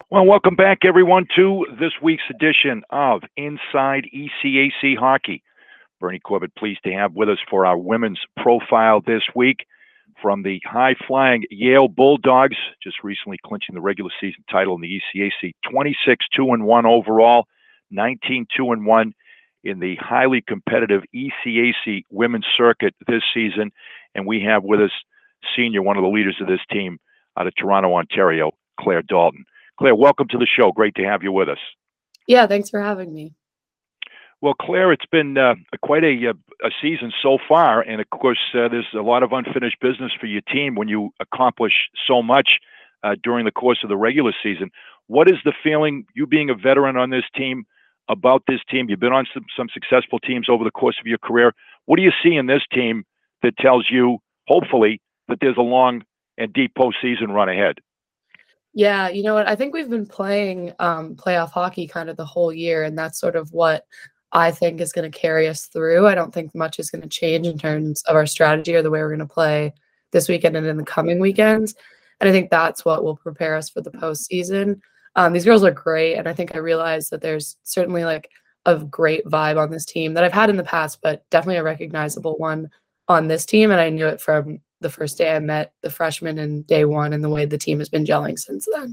Well, welcome back, everyone, to this week's edition of Inside ECAC Hockey. Bernie Corbett, pleased to have with us for our women's profile this week from the high-flying Yale Bulldogs, just recently clinching the regular season title in the ECAC, 26-2-1 overall, 19-2-1 in the highly competitive ECAC women's circuit this season. And we have with us senior, one of the leaders of this team out of Toronto, Ontario, Claire Dalton. Claire, welcome to the show. Great to have you with us. Yeah, thanks for having me. Well, Claire, it's been quite a season so far, and of course, there's a lot of unfinished business for your team when you accomplish so much during the course of the regular season. What is the feeling, you being a veteran on this team, about this team? You've been on some successful teams over the course of your career. What do you see in this team that tells you, hopefully, that there's a long and deep postseason run ahead? Yeah, you know what? I think we've been playing playoff hockey kind of the whole year, and that's sort of what I think is going to carry us through. I don't think much is going to change in terms of our strategy or the way we're going to play this weekend and in the coming weekends. And I think that's what will prepare us for the postseason. These girls are great, and I think I realized that there's certainly like a great vibe on this team that I've had in the past, but definitely a recognizable one on this team. And I knew it from the first day I met the freshmen in day one and the way the team has been gelling since then.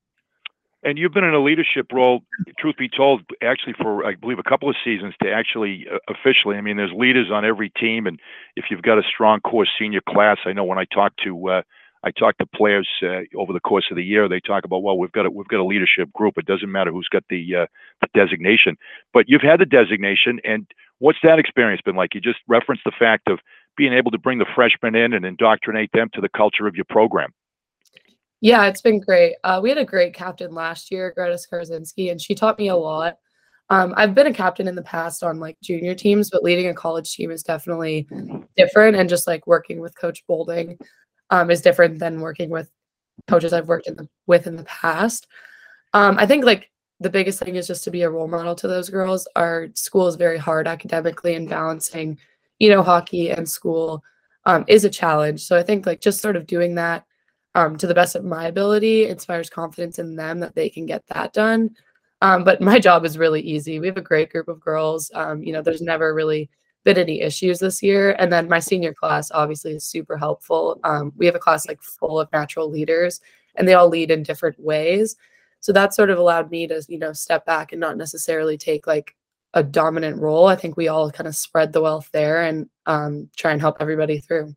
And you've been in a leadership role, truth be told, actually for, I believe, a couple of seasons to actually officially. I mean, there's leaders on every team, and if you've got a strong core senior class, I know when I talk to players over the course of the year, they talk about, well, we've got a leadership group. It doesn't matter who's got the designation, but you've had the designation, and what's that experience been like? You just referenced the fact of being able to bring the freshmen in and indoctrinate them to the culture of your program. Yeah, it's been great. We had a great captain last year, Greta Skarzinski, and she taught me a lot. I've been a captain in the past on like junior teams, but leading a college team is definitely different. And just like working with Coach Bolding is different than working with coaches I've worked with in the past. I think like the biggest thing is just to be a role model to those girls. Our school is very hard academically, and balancing, hockey and school is a challenge. So I think like just sort of doing that to the best of my ability inspires confidence in them that they can get that done. But my job is really easy. We have a great group of girls. There's never really been any issues this year. And then my senior class obviously is super helpful. We have a class like full of natural leaders, and they all lead in different ways. So that sort of allowed me to, step back and not necessarily take like a dominant role. I think we all kind of spread the wealth there and try and help everybody through.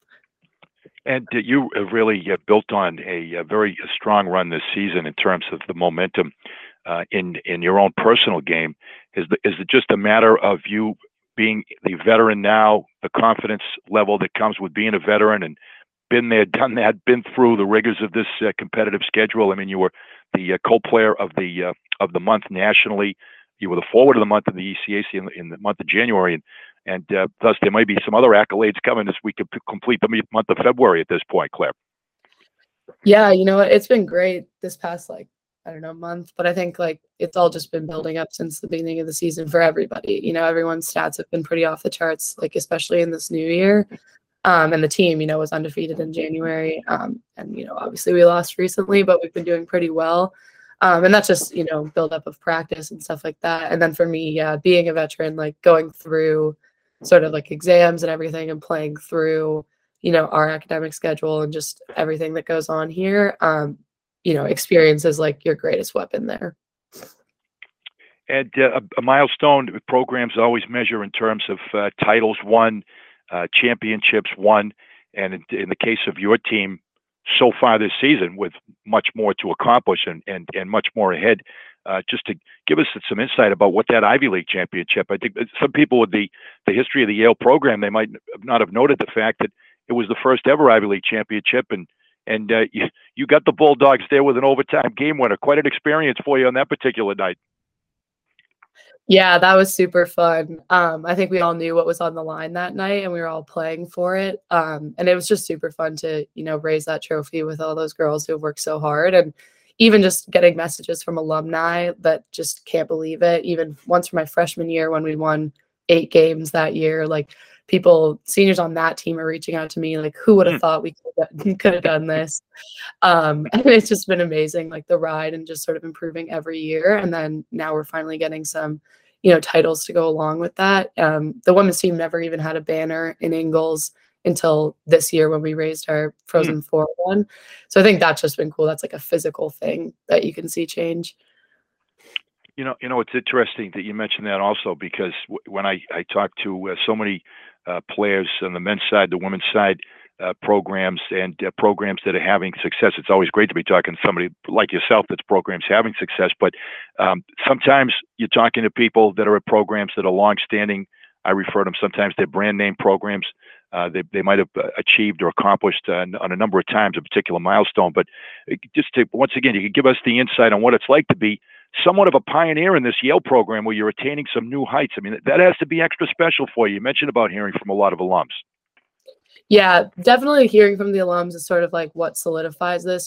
And you have really built on a very strong run this season in terms of the momentum in your own personal game. Is it just a matter of you being the veteran now, the confidence level that comes with being a veteran and been there, done that, been through the rigors of this competitive schedule? I mean, you were the co-player of the month nationally. You were the forward of the month in the ECAC in the month of January, and thus there might be some other accolades coming as we could complete the month of February at this point, Claire. Yeah, it's been great this past month, but I think like it's all just been building up since the beginning of the season for everybody. Everyone's stats have been pretty off the charts, like especially in this new year. And the team, was undefeated in January. And, obviously we lost recently, but we've been doing pretty well. And that's just, build up of practice and stuff like that. And then for me, being a veteran, like going through sort of like exams and everything and playing through, our academic schedule and just everything that goes on here, experience is like your greatest weapon there. And a milestone programs always measure in terms of titles won, championships won, and in the case of your team, so far this season, with much more to accomplish and much more ahead. Just to give us some insight about what that Ivy League championship. I think some people with the history of the Yale program, they might not have noted the fact that it was the first ever Ivy League championship, and you got the Bulldogs there with an overtime game winner. Quite an experience for you on that particular night. Yeah, that was super fun. I think we all knew what was on the line that night, and we were all playing for it. And it was just super fun to, raise that trophy with all those girls who have worked so hard. And even just getting messages from alumni that just can't believe it. Even once from my freshman year when we won 8 games that year, like people, seniors on that team are reaching out to me like, who would have thought we could have done this? And it's just been amazing, like the ride and just sort of improving every year. And then now we're finally getting some, titles to go along with that. The women's team never even had a banner in Ingles until this year when we raised our Frozen Four one. So I think that's just been cool. That's like a physical thing that you can see change. It's interesting that you mentioned that also, because when I talk to so many players on the men's side, the women's side, programs and programs that are having success, it's always great to be talking to somebody like yourself that's programs having success. But sometimes you're talking to people that are at programs that are long-standing. I refer to them, sometimes they're brand name programs. They might have achieved or accomplished on a number of times a particular milestone. But just to, once again, you could give us the insight on what it's like to be somewhat of a pioneer in this Yale program where you're attaining some new heights. I mean, that has to be extra special for you. You mentioned about hearing from a lot of alums. Yeah, definitely hearing from the alums is sort of like what solidifies this.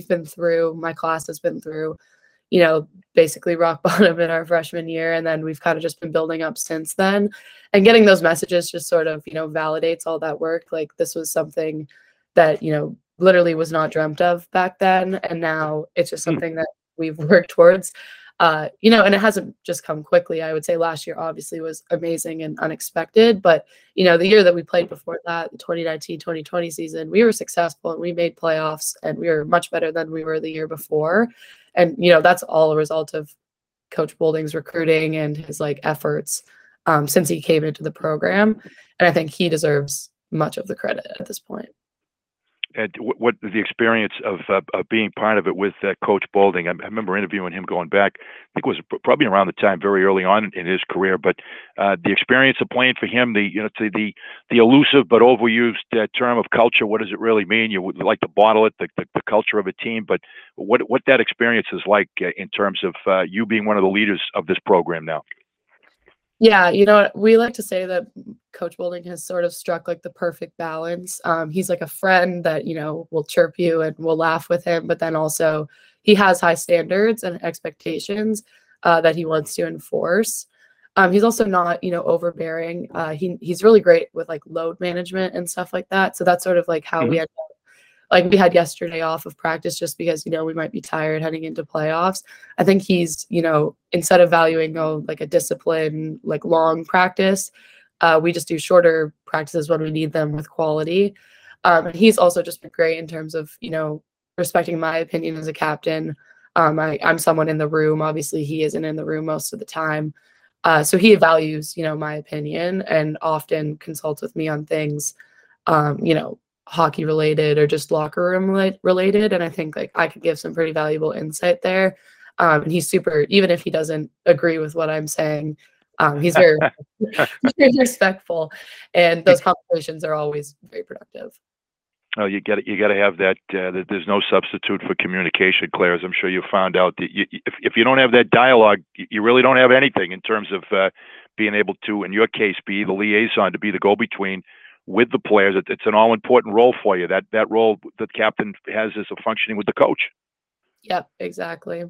My class has been through, basically rock bottom in our freshman year. And then we've kind of just been building up since then. And getting those messages just sort of, validates all that work. Like this was something that, literally was not dreamt of back then. And now it's just something that we've worked towards. And it hasn't just come quickly. I would say last year obviously was amazing and unexpected, but the year that we played before that, the 2019-2020 season, we were successful and we made playoffs and we were much better than we were the year before. And, that's all a result of Coach Boulding's recruiting and his efforts since he came into the program. And I think he deserves much of the credit at this point. And what the experience of being part of it with Coach Boulding? I remember interviewing him going back, I think it was probably around the time very early on in his career. But the experience of playing for him, the elusive but overused term of culture. What does it really mean? You would like to bottle it, the culture of a team. But what that experience is like in terms of you being one of the leaders of this program now. Yeah, we like to say that Coach Boulding has sort of struck like the perfect balance. He's like a friend that, will chirp you and will laugh with him, but then also he has high standards and expectations that he wants to enforce. He's also not, overbearing. He's really great with like load management and stuff like that. So that's sort of like how we end up. Like we had yesterday off of practice just because, we might be tired heading into playoffs. I think he's, instead of valuing like a discipline, like long practice, we just do shorter practices when we need them with quality. And he's also just been great in terms of, respecting my opinion as a captain. I'm someone in the room. Obviously, he isn't in the room most of the time. So he values, my opinion and often consults with me on things, hockey related or just locker room related. And I think like I could give some pretty valuable insight there. And he's super, even if he doesn't agree with what I'm saying, he's very, very respectful. And those conversations are always very productive. Oh, you got to have that. That there's no substitute for communication, Claire. As I'm sure you found out, that if you don't have that dialogue, you really don't have anything in terms of being able to, in your case, be the liaison, to be the go-between with the players. It's an all-important role for you. That role that captain has is a functioning with the coach. Yep, exactly.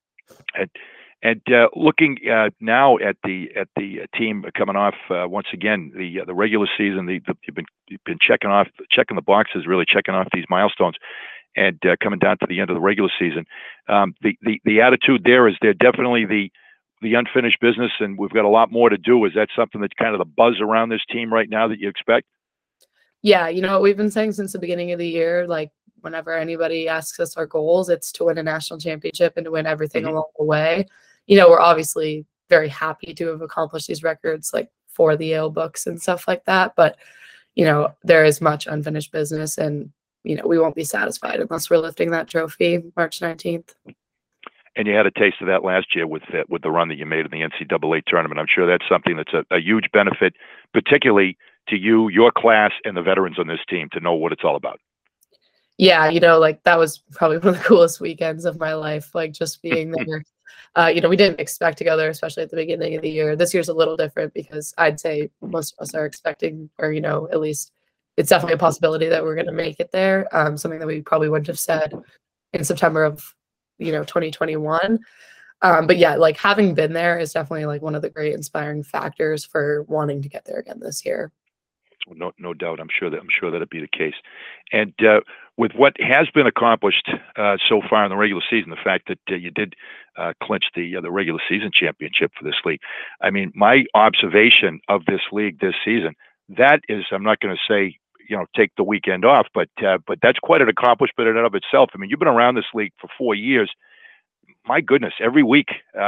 And looking now at the team coming off once again the regular season, you've been checking the boxes, really checking off these milestones, and coming down to the end of the regular season. The attitude there is they're definitely the unfinished business, and we've got a lot more to do. Is that something that's kind of the buzz around this team right now that you expect? Yeah, what we've been saying since the beginning of the year, like whenever anybody asks us our goals, it's to win a national championship and to win everything along the way. We're obviously very happy to have accomplished these records like for the Yale books and stuff like that. But, there is much unfinished business, and, we won't be satisfied unless we're lifting that trophy March 19th. And you had a taste of that last year with the run that you made in the NCAA tournament. I'm sure that's something that's a huge benefit, particularly to you, your class, and the veterans on this team, to know what it's all about. Yeah, like that was probably one of the coolest weekends of my life, like just being there. We didn't expect to go there, especially at the beginning of the year. This year's a little different because I'd say most of us are expecting, or, at least it's definitely a possibility that we're going to make it there. Something that we probably wouldn't have said in September of, 2021. But yeah, like having been there is definitely like one of the great inspiring factors for wanting to get there again this year. No doubt. I'm sure that'd be the case. And with what has been accomplished so far in the regular season, the fact that you did clinch the regular season championship for this league. I mean, my observation of this league this season, that is, I'm not going to say take the weekend off, but that's quite an accomplishment in and of itself. I mean, you've been around this league for 4 years. My goodness, every week,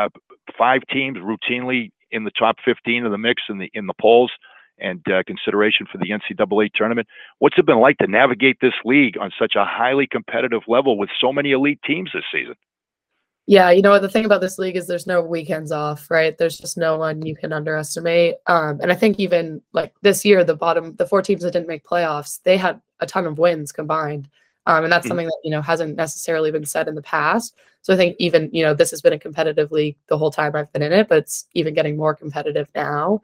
5 teams routinely in the top 15 of the mix in the polls and consideration for the NCAA tournament. What's it been like to navigate this league on such a highly competitive level with so many elite teams this season? Yeah, you know what, the thing about this league is there's no weekends off, right? There's just no one you can underestimate. And I think even like this year, the 4 teams that didn't make playoffs, they had a ton of wins combined. And that's something that, hasn't necessarily been said in the past. So I think even, this has been a competitive league the whole time I've been in it, but it's even getting more competitive now.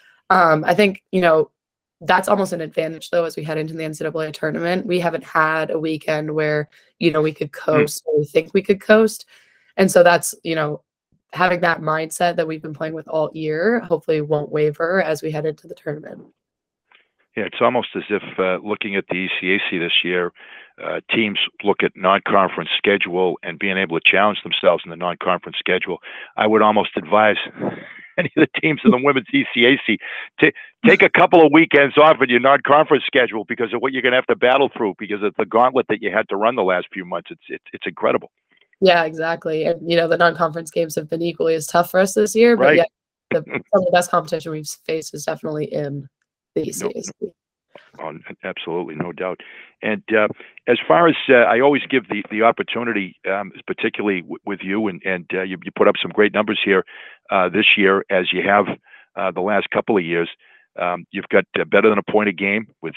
I think, that's almost an advantage, though, as we head into the NCAA tournament. We haven't had a weekend where, we could coast or we think we could coast. And so that's, having that mindset that we've been playing with all year, hopefully won't waver as we head into the tournament. Yeah, it's almost as if looking at the ECAC this year, teams look at non-conference schedule and being able to challenge themselves in the non-conference schedule. I would almost advise any of the teams in the women's ECAC to take a couple of weekends off in your non-conference schedule because of what you're going to have to battle through, because of the gauntlet that you had to run the last few months. It's incredible. Yeah, exactly. And, the non-conference games have been equally as tough for us this year. But right. Some of the best competition we've faced is definitely in the ECAC. Oh, absolutely, no doubt. And as far as I always give the opportunity, particularly with you, and you put up some great numbers here this year, as you have the last couple of years. You've got better than a point a game with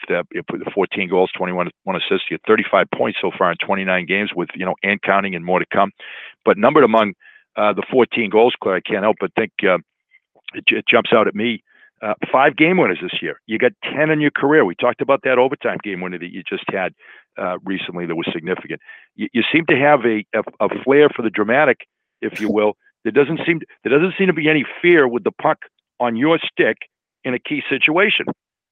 14 goals, 21 assists. You have 35 points so far in 29 games, with and counting, and more to come. But numbered among the 14 goals, Claire, I can't help but think it jumps out at me. 5 game winners this year. You got 10 in your career. We talked about that overtime game winner that you just had recently that was significant. You seem to have a flair for the dramatic, if you will. There doesn't seem to be any fear with the puck on your stick in a key situation.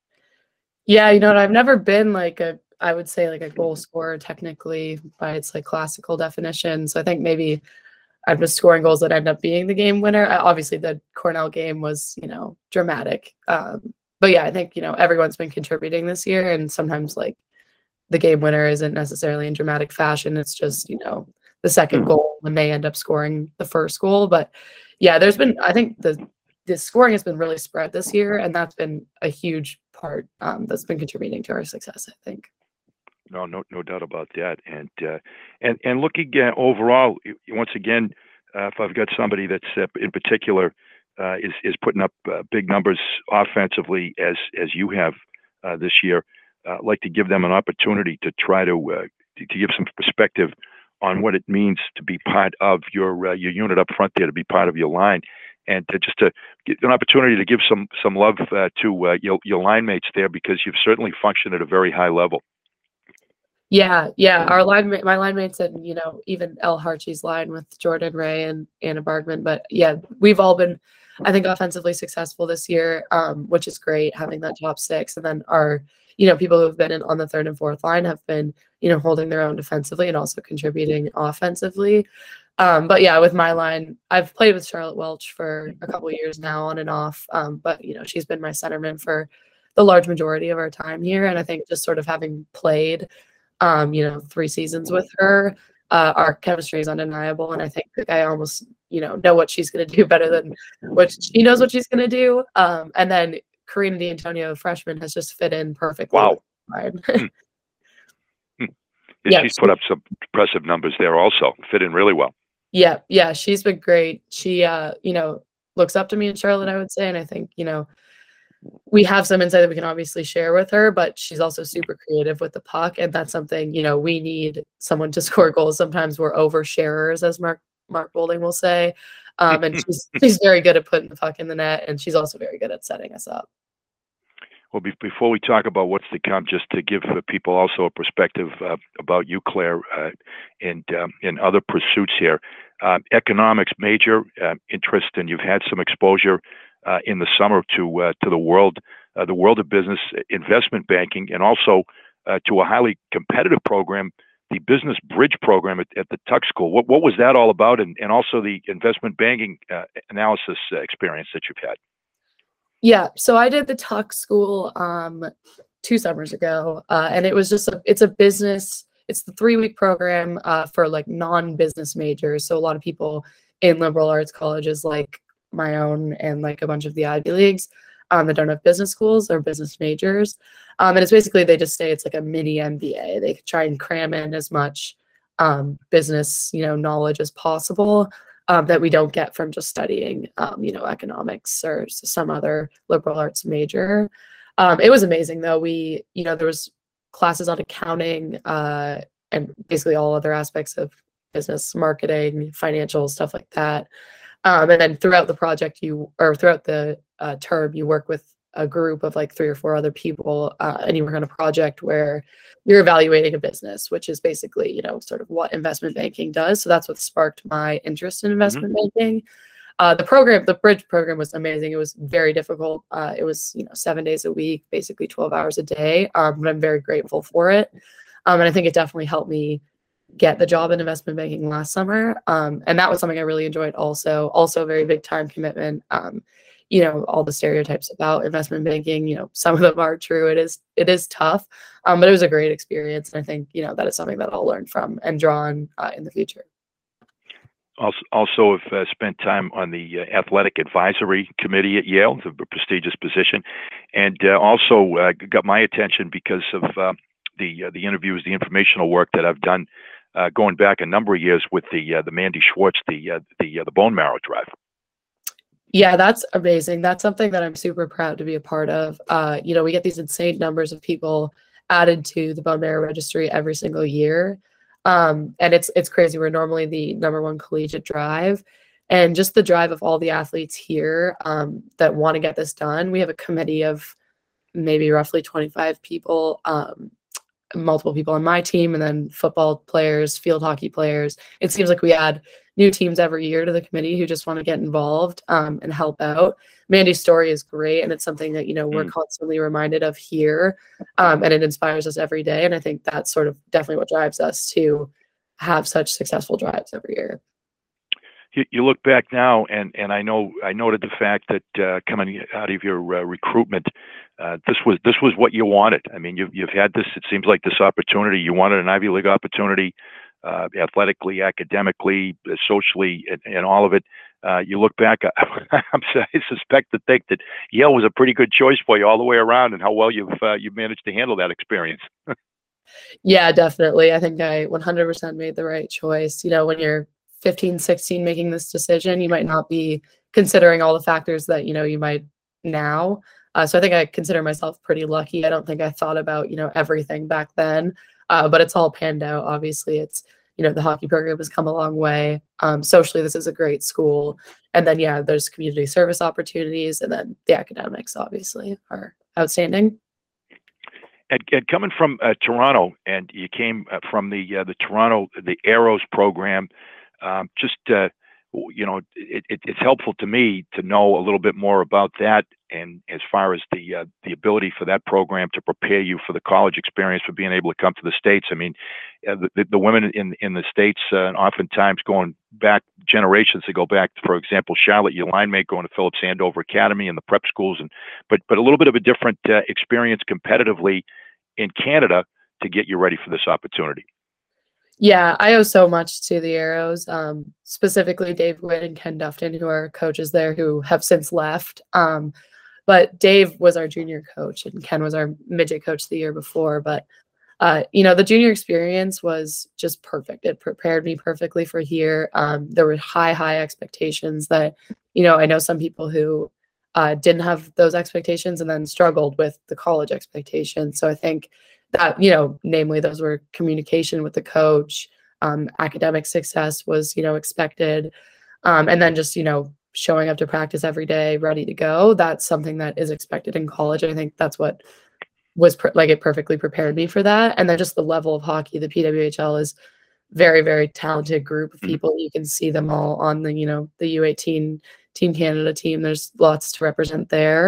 Yeah, I've never been I would say a goal scorer technically by its classical definition. So I think maybe I'm just scoring goals that end up being the game winner. Obviously, the Cornell game was, dramatic. But yeah, I think, everyone's been contributing this year. And sometimes the game winner isn't necessarily in dramatic fashion. It's just, the second goal when they end up scoring the first goal. But yeah, I think the scoring has been really spread this year. And that's been a huge part that's been contributing to our success, I think. No doubt about that. And looking overall, once again, if I've got somebody that's in particular is putting up big numbers offensively as you have this year, I'd like to give them an opportunity to try to give some perspective on what it means to be part of your unit up front there, to be part of your line, and to get an opportunity to give some love to your line mates there, because you've certainly functioned at a very high level. Yeah. My line mates, and even El Harchie's line with Jordan Ray and Anna Bergman. But yeah, we've all been, I think, offensively successful this year, which is great, having that top 6. And then our, people who've been on the 3rd and 4th line have been, holding their own defensively and also contributing offensively. But yeah, with my line, I've played with Charlotte Welch for a couple of years now, on and off. But she's been my centerman for the large majority of our time here. And I think just sort of having played 3 seasons with her, our chemistry is undeniable. And I think I almost, know what she's going to do better than what she knows what she's going to do. And then Karina D'Antonio, freshman, has just fit in perfectly. Wow. Yeah, she's put up some impressive numbers there also. Fit in really well. Yeah, she's been great. She, looks up to me in Charlotte, I would say. And I think, we have some insight that we can obviously share with her, but she's also super creative with the puck. And that's something, we need someone to score goals. Sometimes we're oversharers, as Mark Boulding will say. And she's very good at putting the puck in the net, and she's also very good at setting us up. Well, before we talk about what's to come, just to give people also a perspective about you, Claire, and in other pursuits here. Economics major interest, and you've had some exposure in the summer to the world the world of business, investment banking, and also to a highly competitive program, the Business Bridge program at the Tuck School. What was that all about, and also the investment banking analysis experience that you've had? Yeah, so I did the Tuck School 2 summers ago, and it was just it's a business. It's the 3-week program for like non-business majors. So a lot of people in liberal arts colleges like my own and like a bunch of the Ivy Leagues that don't have business schools or business majors. And it's basically, they just say it's like a mini MBA. They try and cram in as much business, knowledge as possible that we don't get from just studying, economics or some other liberal arts major. It was amazing though. There was classes on accounting and basically all other aspects of business, marketing, financial, stuff like that. And then throughout the project, throughout the term, you work with a group of like 3 or 4 other people, and you work on a project where you're evaluating a business, which is basically, sort of what investment banking does. So that's what sparked my interest in investment banking. The Bridge program was amazing. It was very difficult. It was, 7 days a week, basically 12 hours a day. But I'm very grateful for it. And I think it definitely helped me get the job in investment banking last summer. And that was something I really enjoyed also. Also a very big time commitment. All the stereotypes about investment banking, some of them are true. It is tough, but it was a great experience. And I think, that is something that I'll learn from and draw on in the future. Also have spent time on the athletic advisory committee at Yale, a prestigious position, and also got my attention because of the interviews, the informational work that I've done going back a number of years with the Mandy Schwartz, the bone marrow drive. Yeah, that's amazing. That's something that I'm super proud to be a part of. We get these insane numbers of people added to the bone marrow registry every single year. And it's crazy. We're normally the #1 collegiate drive, and just the drive of all the athletes here that want to get this done. We have a committee of maybe roughly 25 people, multiple people on my team, and then football players, field hockey players. It seems like we add new teams every year to the committee who just want to get involved and help out. Mandy's story is great, and it's something that we're constantly reminded of here, and it inspires us every day. And I think that's sort of definitely what drives us to have such successful drives every year. You look back now, and I noted the fact that coming out of your recruitment, this was what you wanted. I mean, you've had this. It seems like this opportunity. You wanted an Ivy League opportunity. Athletically, academically, socially, and all of it. You look back, I suspect to think that Yale was a pretty good choice for you all the way around, and how well you've managed to handle that experience. Yeah, definitely. I think I 100% made the right choice. When you're 15, 16 making this decision, you might not be considering all the factors that you might now. So I think I consider myself pretty lucky. I don't think I thought about everything back then. But it's all panned out. Obviously, it's, the hockey program has come a long way. Socially, this is a great school. And then, yeah, there's community service opportunities. And then the academics, obviously, are outstanding. And coming from Toronto, and you came from the Toronto, the Arrows program, it's helpful to me to know a little bit more about that, and as far as the ability for that program to prepare you for the college experience, for being able to come to the States. I mean, the women in the States, oftentimes going back generations to go back, for example, Charlotte, your line mate, going to Phillips Andover Academy and the prep schools, but a little bit of a different experience competitively in Canada to get you ready for this opportunity. Yeah, I owe so much to the Arrows, specifically Dave Gwynn and Ken Dufton, who are coaches there who have since left. But Dave was our junior coach and Ken was our midget coach the year before. But, the junior experience was just perfect. It prepared me perfectly for here. There were high expectations that, I know some people who didn't have those expectations and then struggled with the college expectations. So I think that, namely those were communication with the coach, academic success was, expected. And then just, showing up to practice every day, ready to go. That's something that is expected in college. I think that's what was it perfectly prepared me for that. And then just the level of hockey, the PWHL is very, very talented group of people. You can see them all on the, the U18 Team Canada team. There's lots to represent there.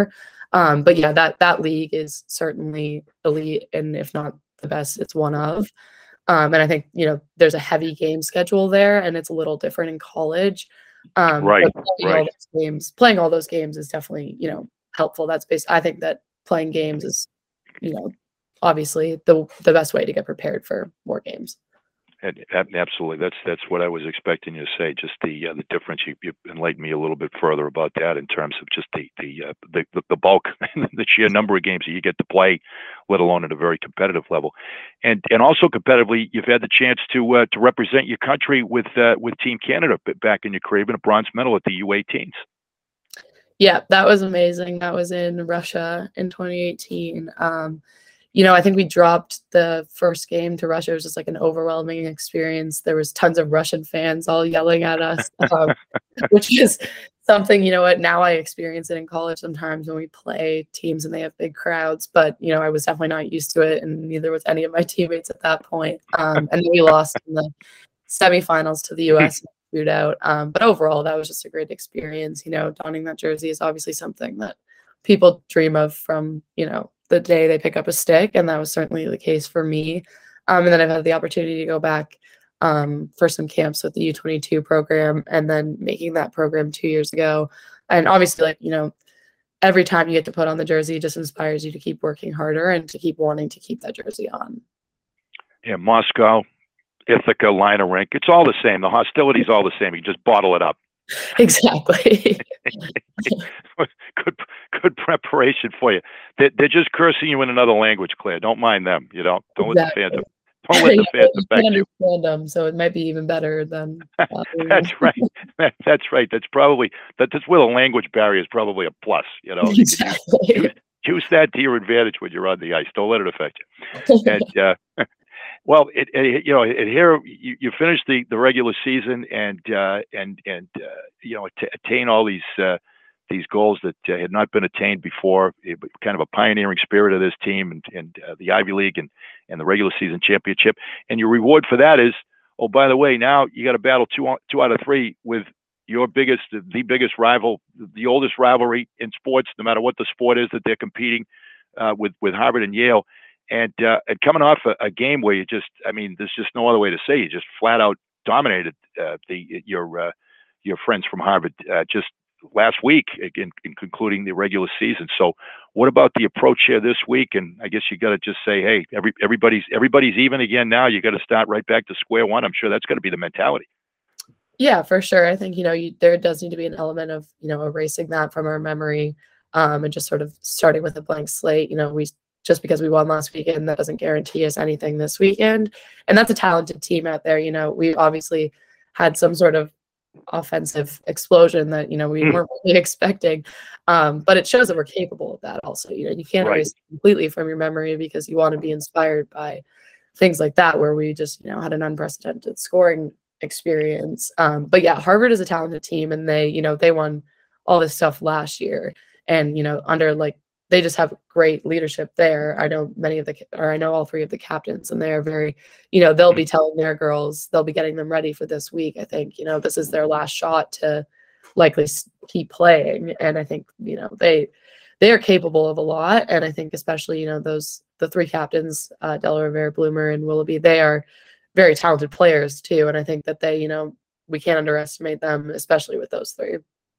But yeah, that league is certainly elite, and if not the best, it's one of. And I think, there's a heavy game schedule there, and it's a little different in college. Right, But playing all those games is definitely, helpful. I think that playing games is, obviously the best way to get prepared for more games. Absolutely. That's what I was expecting you to say. Just the difference. You enlightened me a little bit further about that in terms of just the bulk, the sheer number of games that you get to play, let alone at a very competitive level, and also competitively, you've had the chance to represent your country with Team Canada back in your career, and a bronze medal at the U18s. Yeah, that was amazing. That was in Russia in 2018. I think we dropped the first game to Russia. It was just like an overwhelming experience. There was tons of Russian fans all yelling at us, which is something, now I experience it in college sometimes when we play teams and they have big crowds. But, I was definitely not used to it, and neither was any of my teammates at that point. And then we lost in the semifinals to the U.S. shootout. But overall, that was just a great experience. Donning that jersey is obviously something that people dream of from, the day they pick up a stick, and that was certainly the case for me. And then I've had the opportunity to go back for some camps with the U22 program, and then making that program 2 years ago. And obviously, every time you get to put on the jersey, it just inspires you to keep working harder and to keep wanting to keep that jersey on. Yeah, Moscow, Ithaca, Liner Rink, it's all the same. The hostility's all the same. You just bottle it up. Exactly. Good preparation for you. They're just cursing you in another language, Claire. Don't mind them. Don't let the fans. Don't let the fans affect you. Understand them, so it might be even better than. That's right. That's right. That's where the language barrier is probably a plus. Exactly. Use that to your advantage when you're on the ice. Don't let it affect you. And well, here you finish the regular season and attain all these goals that had not been attained before. Kind of a pioneering spirit of this team, and the Ivy League and the regular season championship. And your reward for that is, oh, by the way, now you got to battle two out of three with the biggest rival, the oldest rivalry in sports, no matter what the sport is that they're competing with Harvard and Yale. And coming off a game where there's just no other way to say, you just flat out dominated your friends from Harvard just last week in concluding the regular season. So what about the approach here this week? And I guess you got to just say, hey, everybody's even again now. You got to start right back to square one. I'm sure that's going to be the mentality. Yeah, for sure. I think, there does need to be an element of, erasing that from our memory, and just sort of starting with a blank slate. Just because we won last weekend, that doesn't guarantee us anything this weekend. And that's a talented team out there. We obviously had some sort of offensive explosion that, we weren't really expecting. But it shows that we're capable of that also. You can't erase it completely from your memory, because you want to be inspired by things like that, where we just, had an unprecedented scoring experience. But yeah, Harvard is a talented team, and they won all this stuff last year. And, under they just have great leadership there. I know I know all three of the captains, and they're very, they'll be telling their girls, they'll be getting them ready for this week. I think, this is their last shot to likely keep playing. And I think, they are capable of a lot. And I think especially, the three captains, Della Rivera, Bloomer, and Willoughby, they are very talented players too. And I think that they, we can't underestimate them, especially with those three.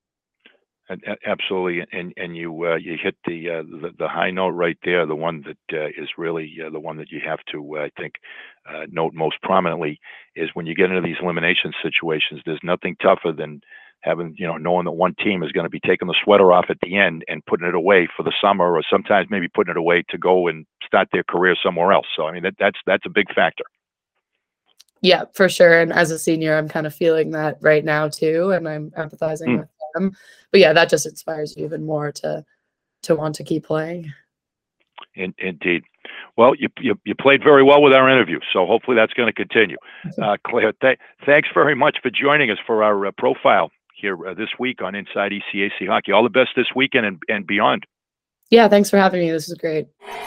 Absolutely, and you hit the high note right there. The one that is really the one that you have to, I think, note most prominently is when you get into these elimination situations. There's nothing tougher than having, knowing that one team is going to be taking the sweater off at the end and putting it away for the summer, or sometimes maybe putting it away to go and start their career somewhere else. So that's a big factor. Yeah, for sure. And as a senior, I'm kind of feeling that right now too, and I'm empathizing with them. But yeah, that just inspires you even more to want to keep playing. Indeed. Well, you played very well with our interview, so hopefully that's going to continue. Claire, thanks very much for joining us for our profile here this week on Inside ECAC Hockey. All the best this weekend and beyond. Yeah, thanks for having me. This is great.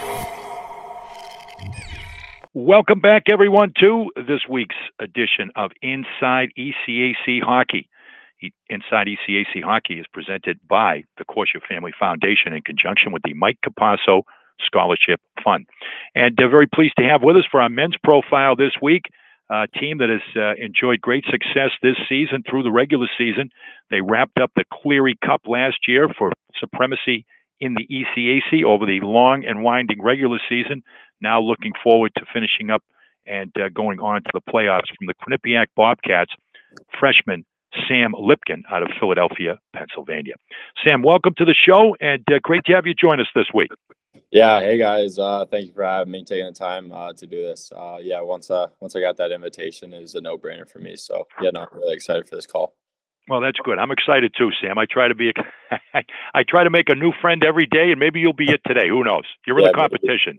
Welcome back, everyone, to this week's edition of Inside ECAC Hockey. Inside ECAC Hockey is presented by the Corsia Family Foundation in conjunction with the Mike Capasso Scholarship Fund. And very pleased to have with us for our men's profile this week a team that has enjoyed great success this season through the regular season. They wrapped up the Cleary Cup last year for supremacy in the ECAC over the long and winding regular season. Now looking forward to finishing up and going on to the playoffs from the Quinnipiac Bobcats, freshman Sam Lipkin out of Philadelphia, Pennsylvania. Sam, welcome to the show, and great to have you join us this week. Yeah, hey guys, thank you for having me, taking the time to do this. Yeah, once I got that invitation, it was a no-brainer for me. So yeah, no, I'm really excited for this call. Well, that's good. I'm excited too, Sam. I try to I try to make a new friend every day, and maybe you'll be it today. Who knows? You're in the competition.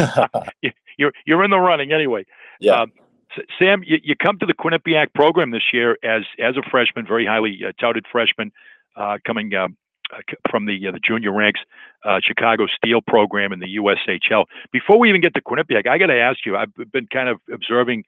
You're in the running anyway. Yeah. Sam, you come to the Quinnipiac program this year as a freshman, very highly touted freshman, coming from the junior ranks, Chicago Steel program in the USHL. Before we even get to Quinnipiac, I got to ask you. I've been kind of observing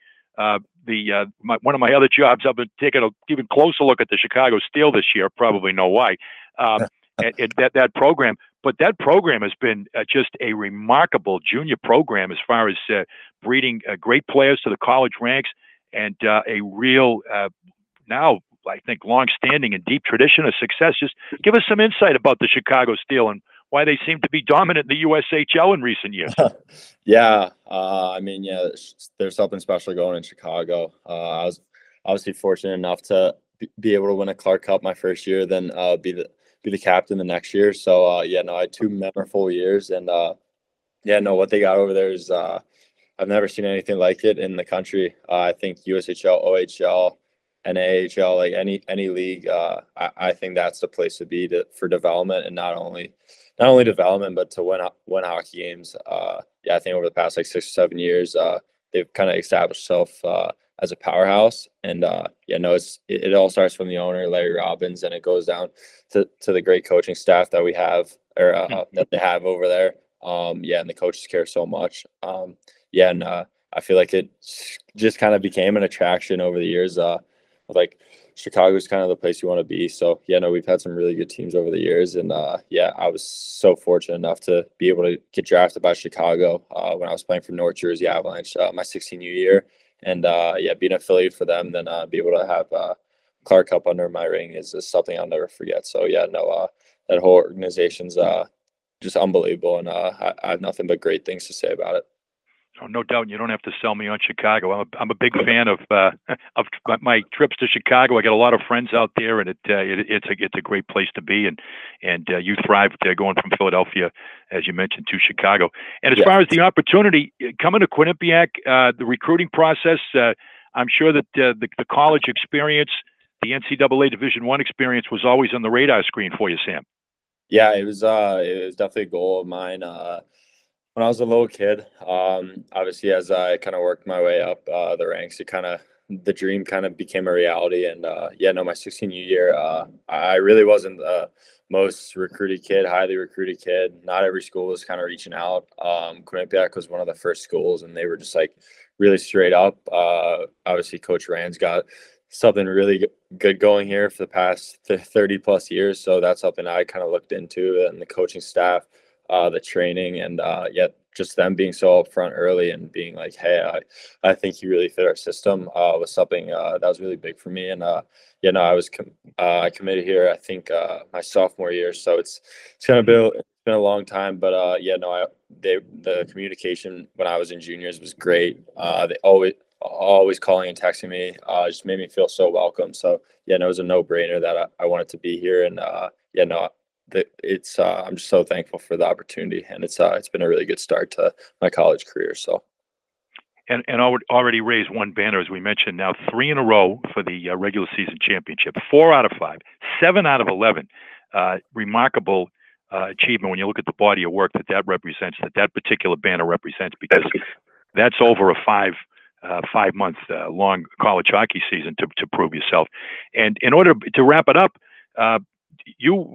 one of my other jobs. I've been taking an even closer look at the Chicago Steel this year. Probably know why. And that program, but that program has been just a remarkable junior program as far as breeding great players to the college ranks, and a real now, I think, long-standing and deep tradition of success. Just give us some insight about the Chicago Steel and why they seem to be dominant in the USHL in recent years. Yeah, I mean, yeah, there's something special going in Chicago. I was obviously fortunate enough to be able to win a Clark Cup my first year, then be the captain the next year. So yeah, no, I had 2 memorable years, and yeah, no, what they got over there is I've never seen anything like it in the country. I think USHL, OHL, and AHL, like any league, I think that's the place to be for development, and not only development, but to win hockey games. Yeah, I think over the past like 6 or 7 years, they've kind of established itself as a powerhouse. And yeah, no, it all starts from the owner, Larry Robbins, and it goes down to the great coaching staff that we have, or that they have over there. Yeah, and the coaches care so much. Yeah, and I feel like it just kind of became an attraction over the years. Like Chicago's kind of the place you want to be. So yeah, no, we've had some really good teams over the years, and yeah, I was so fortunate enough to be able to get drafted by Chicago when I was playing for North Jersey Avalanche my 16th year, and yeah, being affiliated for them, then be able to have Clark Cup under my ring is something I'll never forget. So yeah, no, that whole organization's just unbelievable, and I have nothing but great things to say about it. Oh, no doubt. You don't have to sell me on Chicago. I'm a big fan of my trips to Chicago. I got a lot of friends out there, and it's a great place to be. And you thrived going from Philadelphia, as you mentioned, to Chicago. And as far as the opportunity coming to Quinnipiac, the recruiting process, I'm sure that the college experience, the NCAA Division I experience, was always on the radar screen for you, Sam. Yeah, it was definitely a goal of mine. When I was a little kid, obviously as I kind of worked my way up the ranks, the dream kind of became a reality. And yeah, no, my 16th year, I really wasn't the most recruited kid, highly recruited kid. Not every school was kind of reaching out. Quinnipiac was one of the first schools, and they were just like really straight up. Obviously, Coach Rand's got something really good going here for the past 30 plus years. So that's something I kind of looked into, and the coaching staff, the training, and yet just them being so upfront early and being like, hey, I think you really fit our system was something that was really big for me. And yeah, no, I committed here, I think my sophomore year. So it's kind of been a long time, but yeah, no, the communication when I was in juniors was great. They always calling and texting me, just made me feel so welcome. So yeah, no, it was a no-brainer that I wanted to be here. And yeah, no, I'm just so thankful for the opportunity, and it's been a really good start to my college career. So, and already raised one banner, as we mentioned. Now 3 in a row for the regular season championship, 4 out of 5, 7 out of 11. Remarkable achievement when you look at the body of work that represents, that particular banner represents, because that's over a 5-month long college hockey season to prove yourself. And in order to wrap it up, you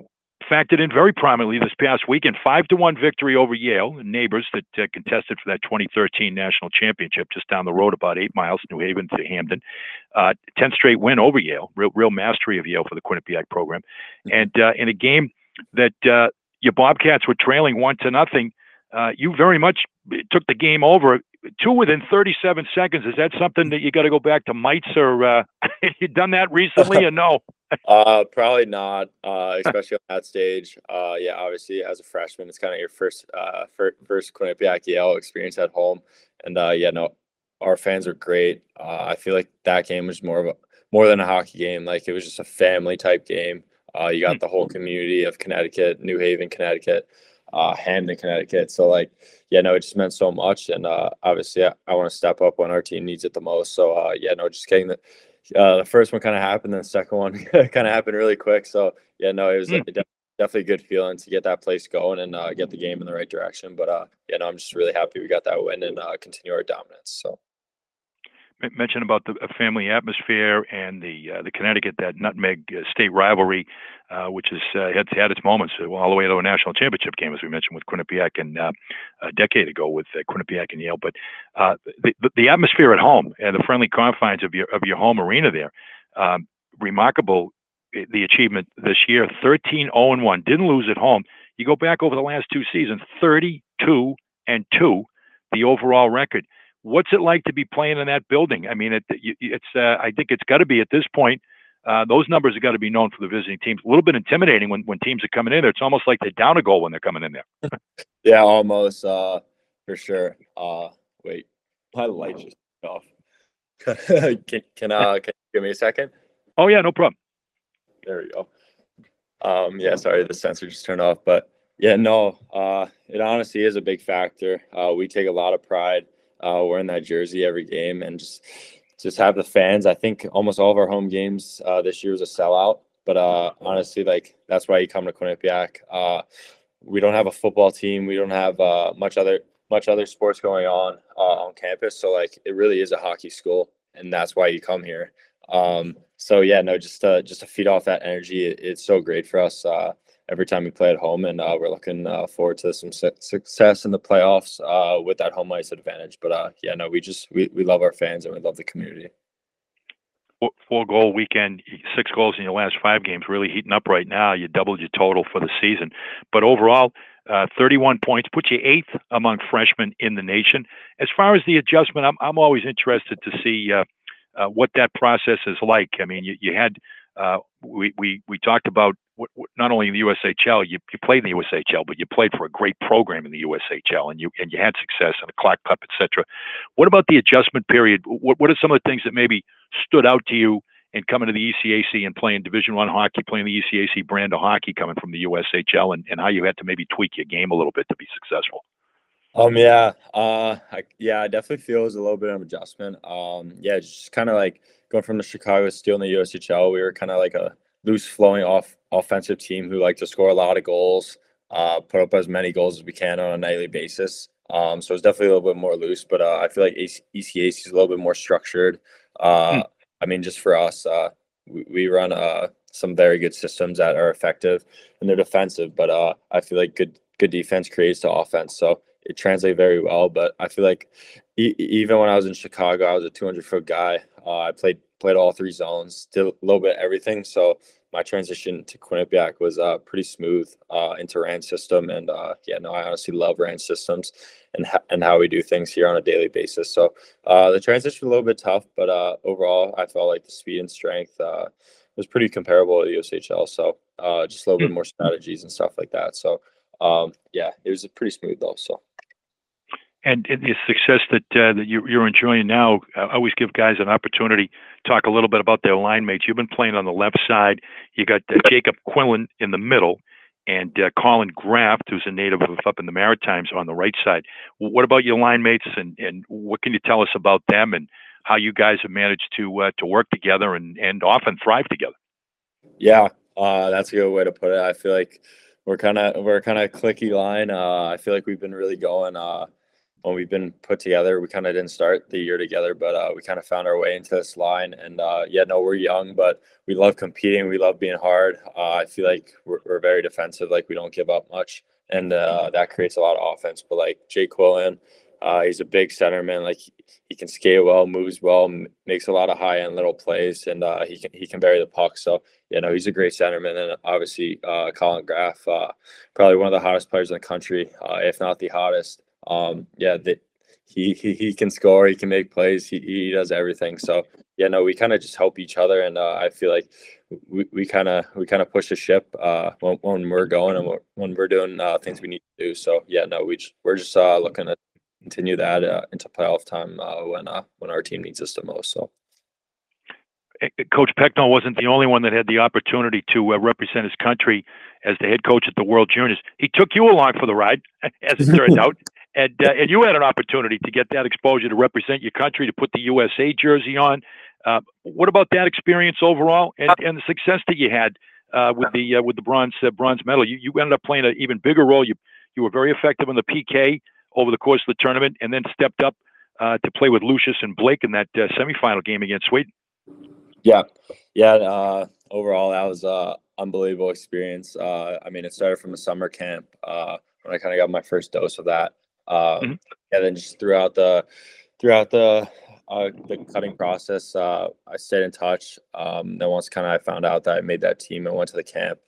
factored in very prominently this past weekend. 5-1 victory over Yale, neighbors that contested for that 2013 national championship just down the road about 8 miles, New Haven to Hamden. 10th straight win over Yale, real mastery of Yale for the Quinnipiac program. And in a game that your Bobcats were trailing 1-0, you very much took the game over. 2 within 37 seconds. Is that something that you got to go back to Mites, or you done that recently or no? Probably not, especially on that stage. Yeah, obviously as a freshman, it's kind of your first Quinnipiac Yale experience at home, and yeah, no, our fans are great. I feel like that game was more than a hockey game. Like, it was just a family type game. You got the whole community of Connecticut, New Haven, Connecticut, Hamden, Connecticut. So, like, yeah, no, it just meant so much. And obviously, I want to step up when our team needs it the most. So, yeah, no, just getting the first one kind of happened, then the second one kind of happened really quick. So, yeah, no, it was definitely a good feeling to get that place going and get the game in the right direction. But, yeah, no, I'm just really happy we got that win and continue our dominance. So. Mentioned about the family atmosphere and the Connecticut, that nutmeg state rivalry, which has had its moments all the way to a national championship game, as we mentioned with Quinnipiac, and a decade ago with Quinnipiac and Yale. But the atmosphere at home and the friendly confines of your home arena there, remarkable. The achievement this year, 13-0-1, didn't lose at home. You go back over the last 2 seasons, 32-2, the overall record. What's it like to be playing in that building? I mean, it's I think it's got to be, at this point, those numbers have got to be known for the visiting teams. A little bit intimidating when teams are coming in there. It's almost like they're down a goal when they're coming in there. Yeah, almost, for sure. Wait, my light just off. Can you give me a second? Oh yeah, no problem. There we go. Yeah, sorry, the sensor just turned off. But yeah, no, it honestly is a big factor. We take a lot of pride wearing that jersey every game, and just have the fans. I think almost all of our home games this year was a sellout. But honestly, like, that's why you come to Quinnipiac. We don't have a football team. We don't have much other sports going on campus. So, like, it really is a hockey school, and that's why you come here. So yeah, no, just to feed off that energy, it's so great for us every time we play at home, and we're looking forward to some success in the playoffs with that home ice advantage. But yeah, no, we love our fans and we love the community. 4-goal weekend, 6 goals in your last 5 games, really heating up right now. You doubled your total for the season, but overall, 31 points, put you 8th among freshmen in the nation. As far as the adjustment, I'm always interested to see what that process is like. I mean, you had we talked about not only in the USHL, you played in the USHL, but you played for a great program in the USHL, and you had success in the Clark Cup, etc. What about the adjustment period? What are some of the things that maybe stood out to you in coming to the ECAC and playing Division I hockey, playing the ECAC brand of hockey coming from the USHL, and how you had to maybe tweak your game a little bit to be successful? Yeah, I definitely feel it was a little bit of an adjustment. Yeah, just kind of like going from the Chicago Steel in the USHL, we were kind of like a loose flowing offensive team who like to score a lot of goals, put up as many goals as we can on a nightly basis. So it's definitely a little bit more loose, but I feel like ECAC is a little bit more structured. I mean, just for us, we run some very good systems that are effective and they're defensive, but I feel like good defense creates the offense. So it translates very well. But I feel like even when I was in Chicago, I was a 200-foot guy. I played all 3 zones, did a little bit of everything. So my transition to Quinnipiac was pretty smooth into Rand's system. And yeah, no, I honestly love Rand's systems and how we do things here on a daily basis. So the transition was a little bit tough, but overall, I felt like the speed and strength was pretty comparable to USHL. So just a little bit more strategies and stuff like that. So yeah, it was pretty smooth though. So. And the success that you're enjoying now, I always give guys an opportunity to talk a little bit about their line mates. You've been playing on the left side. You got Jacob Quillen in the middle, and Colin Graft, who's a native of up in the Maritimes, on the right side. What about your line mates, and what can you tell us about them and how you guys have managed to work together and often thrive together? Yeah, that's a good way to put it. I feel like we're kind of clicky line. I feel like we've been really going when we've been put together. We kind of didn't start the year together, but we kind of found our way into this line. And yeah, no, we're young, but we love competing. We love being hard. I feel like we're very defensive. Like we don't give up much, and that creates a lot of offense. But like Jake Quillen, he's a big centerman. Like he can skate well, moves well, makes a lot of high end little plays, and he can bury the puck. So you know he's a great centerman. And obviously Colin Graff, probably one of the hottest players in the country, if not the hottest. Yeah, he can score, he can make plays, he does everything. So yeah, no, we kind of just help each other, and I feel like we kind of push the ship when we're going and when we're doing things we need to do. So yeah, no, we're just looking to continue that into playoff time when our team needs us the most. So. Coach Pecknold wasn't the only one that had the opportunity to represent his country as the head coach at the World Juniors. He took you along for the ride, as it turned out, and you had an opportunity to get that exposure to represent your country, to put the USA jersey on. What about that experience overall, and the success that you had with the bronze medal? You ended up playing an even bigger role. You were very effective on the PK over the course of the tournament, and then stepped up to play with Lucius and Blake in that semifinal game against Sweden. Yeah. Overall, that was a unbelievable experience. I mean, it started from the summer camp when I kind of got my first dose of that. And then just throughout the cutting process, I stayed in touch. Then once kind of I found out that I made that team and went to the camp,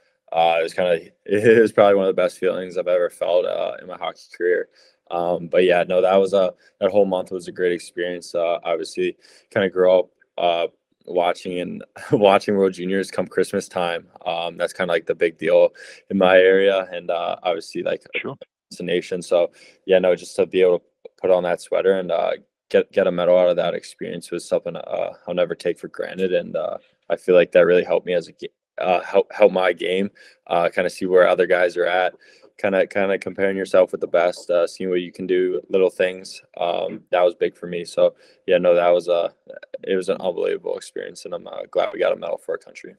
it was probably one of the best feelings I've ever felt in my hockey career. But yeah, no, that whole month was a great experience. Obviously, kind of grew up watching World Juniors come Christmas time. That's kind of like the big deal in my area, and obviously like sure. It's a nation. So yeah, no, just to be able to put on that sweater and get a medal out of that experience was something I'll never take for granted, and I feel like that really helped me as help my game, kind of see where other guys are at, kind of comparing yourself with the best, seeing what you can do, little things. That was big for me. So yeah, no, it was an unbelievable experience, and I'm glad we got a medal for our country.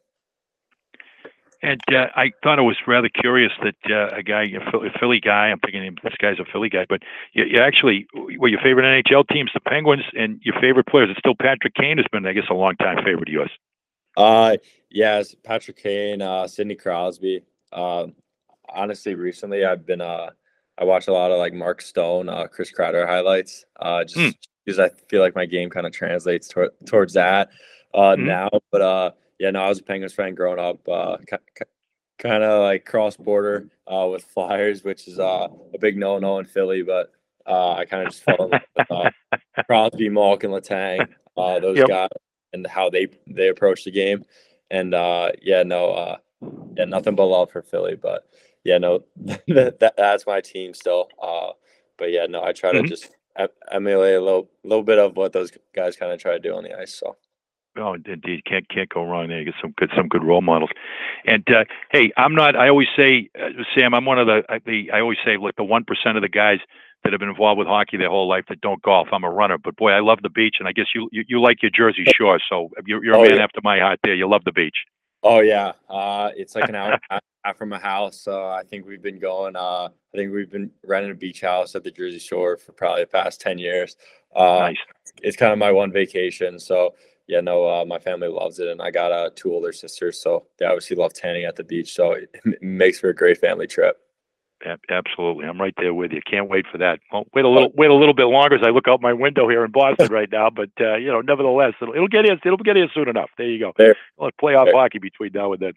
And I thought it was rather curious that a Philly guy, I'm thinking this guy's a Philly guy, but you actually, well, your favorite NHL team's the Penguins, and your favorite players, it's still Patrick Kane has been, I guess, a long-time favorite of yours. Yes, Patrick Kane, Sidney Crosby. Honestly, recently I watch a lot of like Mark Stone, Chris Kreider highlights, just because I feel like my game kind of translates towards that now. But yeah, no, I was a Penguins fan growing up, kind of like cross border with Flyers, which is a big no in Philly. But I kind of just fell in love with Crosby, Malkin, Letang, those guys, and how they approach the game. And yeah, nothing but love for Philly. But yeah, no, that's my team still. But yeah, no, I try to just emulate a little bit of what those guys kind of try to do on the ice. So. Oh, indeed, can't go wrong there. You get some good role models. And hey, I always say, Sam, I'm one of I always say, look, the 1% of the guys that have been involved with hockey their whole life that don't golf. I'm a runner, but boy, I love the beach, and I guess you like your Jersey Shore, so you're a man after my heart there. You love the beach. Oh yeah, it's like an hour from my house. So I think we've been renting a beach house at the Jersey Shore for probably the past 10 years. Nice. It's kind of my one vacation. So yeah, no, my family loves it, and I got 2 older sisters, so they obviously love tanning at the beach. So it makes for a great family trip. Absolutely, I'm right there with you. Can't wait for that. Well, wait a little bit longer as I look out my window here in Boston right now. But nevertheless, it'll get here. It'll get here soon enough. There you go. We'll have playoff hockey between now and then.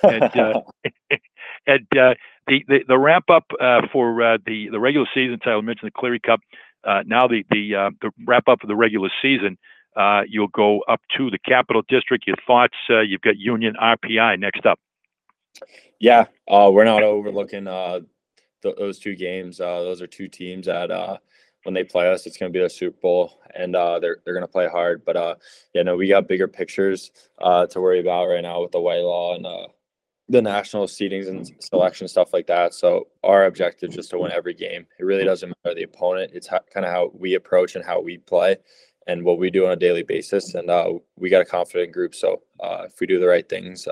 And the wrap up for the regular season title. I mentioned the Cleary Cup. Now the wrap up of the regular season. You'll go up to the Capital District. Your thoughts? You've got Union RPI next up. Yeah, we're not overlooking those 2 games. Those are 2 teams that when they play us, it's going to be the Super Bowl, and they're going to play hard. But yeah, no, we got bigger pictures to worry about right now with the white law and the national seedings and selection, stuff like that. So our objective is just to win every game. It really doesn't matter the opponent. It's kind of how we approach and how we play and what we do on a daily basis. And we got a confident group. So if we do the right things,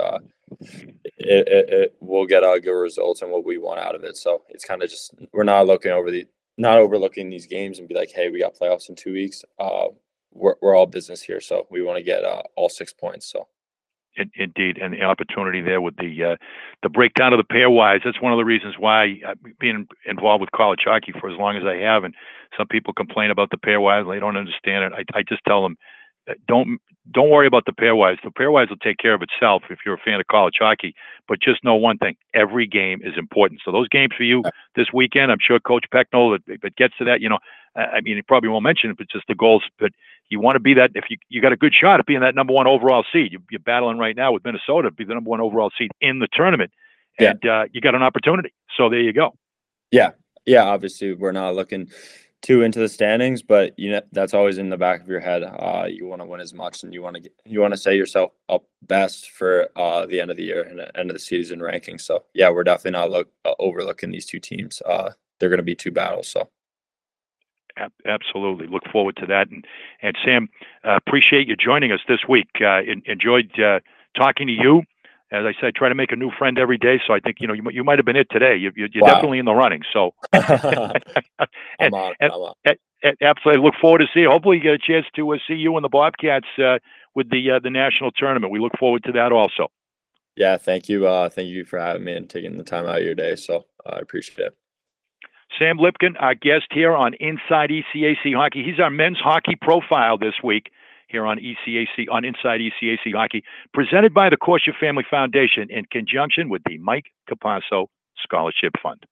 we'll get good results and what we want out of it. So it's kind of just, we're not looking over not overlooking these games and be like, hey, we got playoffs in 2 weeks. We're all business here, so we want to get all 6 points. So. Indeed, and the opportunity there with the breakdown of the pairwise. That's one of the reasons why being involved with college hockey for as long as I have, and some people complain about the pairwise. They don't understand it. I just tell them, don't worry about the pairwise. The pairwise will take care of itself if you're a fan of college hockey. But just know one thing: every game is important. So those games for you this weekend, I'm sure Coach Pecknold, if it gets to that, I mean, he probably won't mention it, but just the goals. But you want to be that, if you got a good shot at being that number 1 overall seed. You're battling right now with Minnesota to be the number 1 overall seed in the tournament, and you got an opportunity. So there you go. Yeah. Obviously, we're not looking too into the standings, but that's always in the back of your head. You want to win as much, and you want to set yourself up best for the end of the year and the end of the season ranking. So yeah, we're definitely not overlooking these two teams. They're going to be 2 battles. So. Absolutely. Look forward to that. And Sam, appreciate you joining us this week. Enjoyed talking to you. As I said, try to make a new friend every day. So I think, you might have been it today. You're definitely in the running. So I'm on. Absolutely. Look forward to see you. Hopefully you get a chance to see you and the Bobcats with the national tournament. We look forward to that also. Yeah. Thank you. Thank you for having me and taking the time out of your day. So I appreciate it. Sam Lipkin, our guest here on Inside ECAC Hockey. He's our men's hockey profile this week here on Inside ECAC Hockey, presented by the Corsia Family Foundation in conjunction with the Mike Capasso Scholarship Fund.